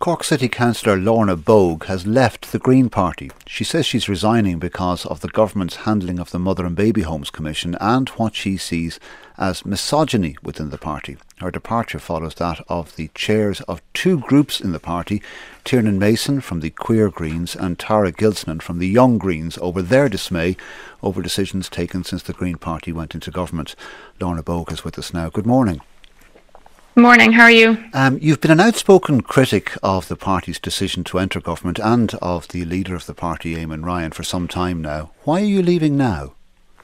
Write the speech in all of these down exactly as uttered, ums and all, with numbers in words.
Cork City Councillor Lorna Bogue has left the Green Party. She says she's resigning because of the government's handling of the Mother and Baby Homes Commission and what she sees as misogyny within the party. Her departure follows that of the chairs of two groups in the party, Tiernan Mason from the Queer Greens and Tara Gilson from the Young Greens, over their dismay over decisions taken since the Green Party went into government. Lorna Bogue is with us now. Good morning. Morning, how are you? Um, you've been an outspoken critic of the party's decision to enter government and of the leader of the party, Eamon Ryan, for some time now. Why are you leaving now?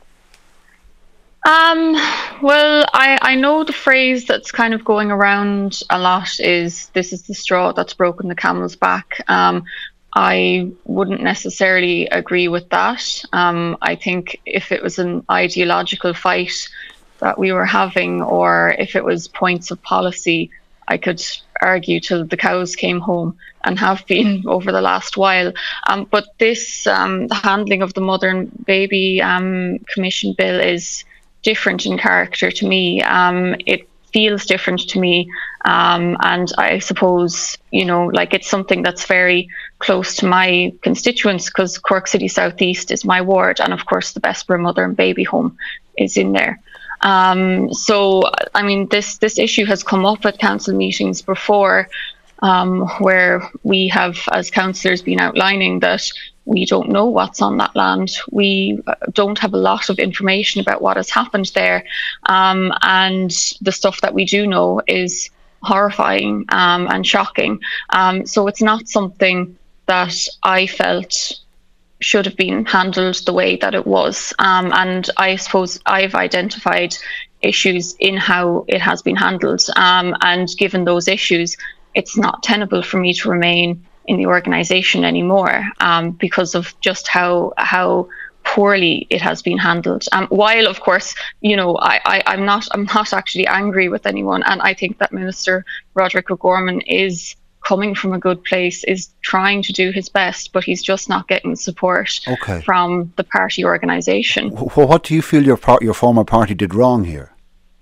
Um, well, I, I know the phrase that's kind of going around a lot is, this is the straw that's broken the camel's back. Um, I wouldn't necessarily agree with that. Um, I think if it was an ideological fight that we were having, or if it was points of policy, I could argue till the cows came home, and have been over the last while. Um, but this, um, the handling of the Mother and Baby um, Commission bill is different in character to me. Um, it feels different to me. Um, and I suppose, you know, like it's something that's very close to my constituents, because Cork City South East is my ward. And of course, the Bessborough Mother and Baby Home is in there. Um, so, I mean, this, this issue has come up at council meetings before, um, where we have, as councillors, been outlining that we don't know what's on that land. We don't have a lot of information about what has happened there. Um, and the stuff that we do know is horrifying um, and shocking. Um, so it's not something that I felt should have been handled the way that it was. Um, and I suppose I've identified issues in how it has been handled. Um, and given those issues, it's not tenable for me to remain in the organisation anymore, um, because of just how how poorly it has been handled. Um, while, of course, you know, I, I, I'm not I'm not actually angry with anyone, and I think that Minister Roderick O'Gorman is coming from a good place, is trying to do his best, but he's just not getting support okay. from the party organisation. Well, what do you feel your part, your former party did wrong here?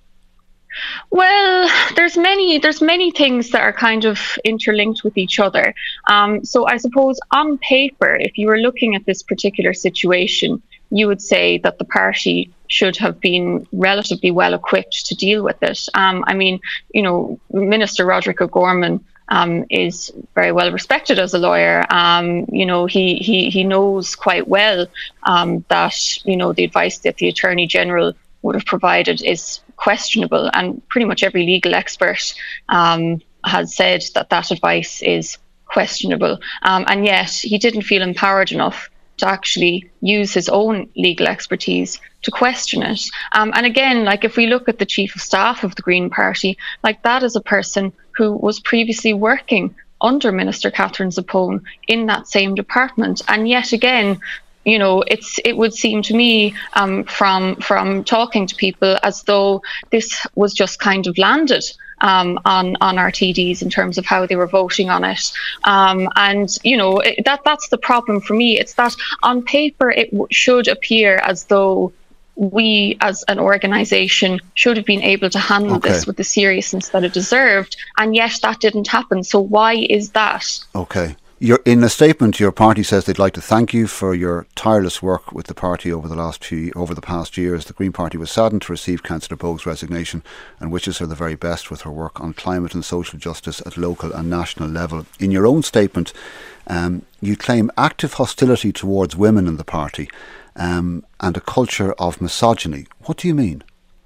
Well, there's many there's many things that are kind of interlinked with each other. Um, so I suppose on paper, if you were looking at this particular situation, you would say that the party should have been relatively well equipped to deal with it. Um, I mean, you know, Minister Roderick O'Gorman Um, is very well respected as a lawyer. Um, you know, he, he, he knows quite well um, that, you know, the advice that the Attorney General would have provided is questionable, and pretty much every legal expert um, has said that that advice is questionable. Um, and yet he didn't feel empowered enough to actually use his own legal expertise to question it. Um, and again, like if we look at the Chief of Staff of the Green Party, like that is a person who was previously working under Minister Catherine Zappone in that same department. And yet again, you know, it's it would seem to me um, from from talking to people as though this was just kind of landed um, on on our T Ds in terms of how they were voting on it. Um, and you know, it, that that's the problem for me. It's that on paper it w- should appear as though we as an organisation should have been able to handle okay. this with the seriousness that it deserved, and yet that didn't happen. So why is that? Okay. You're, in a statement, your party says they'd like to thank you for your tireless work with the party over the last few, over the past years. The Green Party was saddened to receive Councillor Bogue's resignation and wishes her the very best with her work on climate and social justice at local and national level. In your own statement, um, you claim active hostility towards women in the party um, and a culture of misogyny. What do you mean?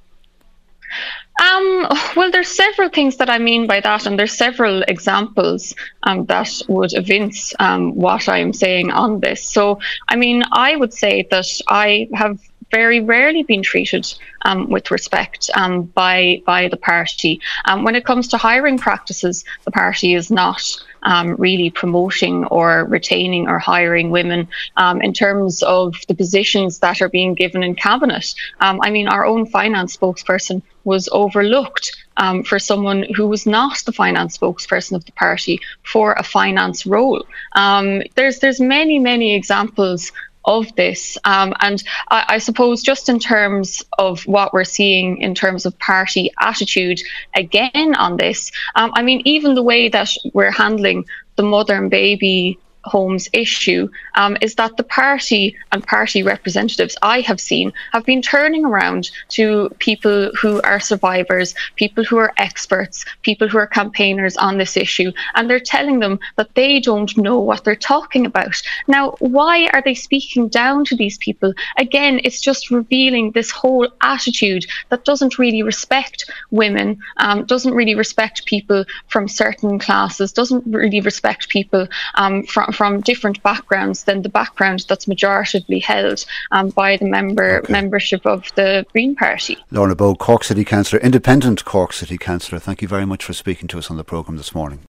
Um, well, there's several things that I mean by that, and there's several examples um, that would evince um, what I'm saying on this. So, I mean, I would say that I have very rarely been treated um, with respect um, by by the party. Um, when it comes to hiring practices, the party is not um, really promoting or retaining or hiring women. Um, in terms of the positions that are being given in cabinet, um, I mean, our own finance spokesperson was overlooked um, for someone who was not the finance spokesperson of the party for a finance role. Um, there's there's many, many examples of this. Um, and I, I suppose just in terms of what we're seeing in terms of party attitude again on this, um, I mean, even the way that we're handling the mother and baby homes issue um, is that the party and party representatives I have seen have been turning around to people who are survivors, people who are experts, people who are campaigners on this issue, and they're telling them that they don't know what they're talking about. Now, why are they speaking down to these people? Again, it's just revealing this whole attitude that doesn't really respect women, um, doesn't really respect people from certain classes, doesn't really respect people um, from from different backgrounds than the background that's majoritively held um, by the member okay. membership of the Green Party. Lorna Bogue, Cork City Councillor, Independent Cork City Councillor, thank you very much for speaking to us on the programme this morning.